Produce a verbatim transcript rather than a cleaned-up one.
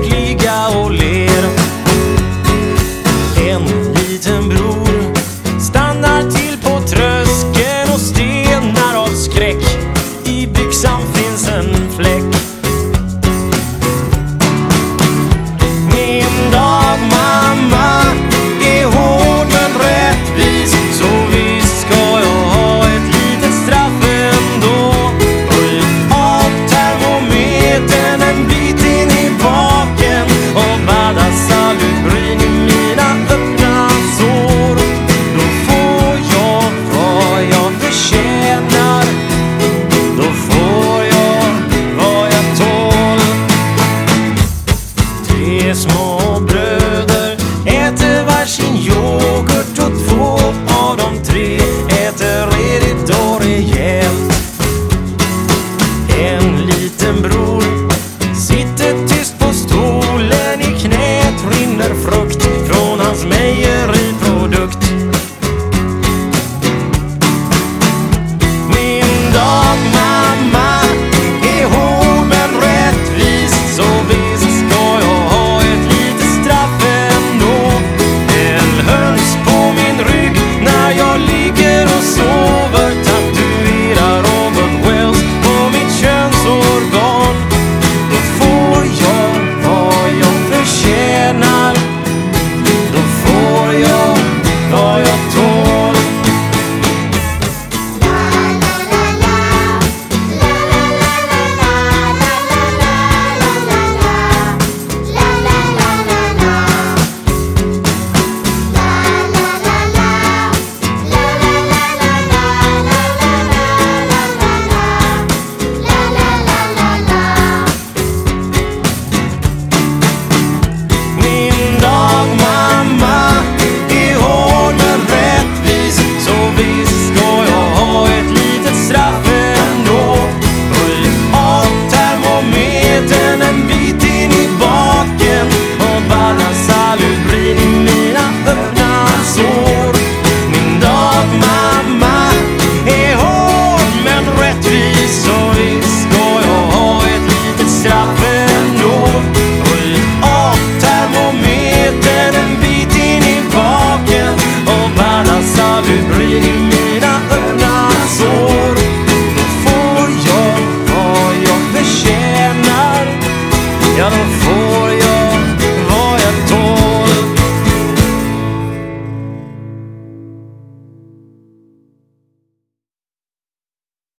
lyckliga och ler. En liten bror stannar till på tröskeln och stenar av skräck. I byxan finns en fläck. Min dagmamma är hård men rättvis, så visst ska jag ha ett litet straff ändå. Ryck av termometern en bit in i baken och badda salutbryn i mina öppna sår. Då får jag vad jag förtjänar, då får jag vad jag tål. Tre små bröder äter varsin yoghurt och två av de tre äter redigt och rejält. En liten bror sitter tyst på stolen, i knät rinner frukt från hans mejeriprodukt. Min dagmamma är hård men rättvis, så visst ska jag ha ett litet straff ändå. En höns på min rygg när jag ligger och sover, tatuerar Robert Wells på mitt könsorgan. Då får jag vad jag förtjänar, då får jag vad jag tål. Min dagmamma är hård men rättvis, så visst ska jag ha ett litet straff ändå. Ryck av termometern en bit in i baken och badda salutbryn i mina öppna sår. Min dagmamma är hård men rättvis, så visst ska jag ha ett litet straff ändå. Ryck av termometern en bit in i baken och badda salutbryn i mina öppna sår. Då får jag vad jag förtjänar, ja då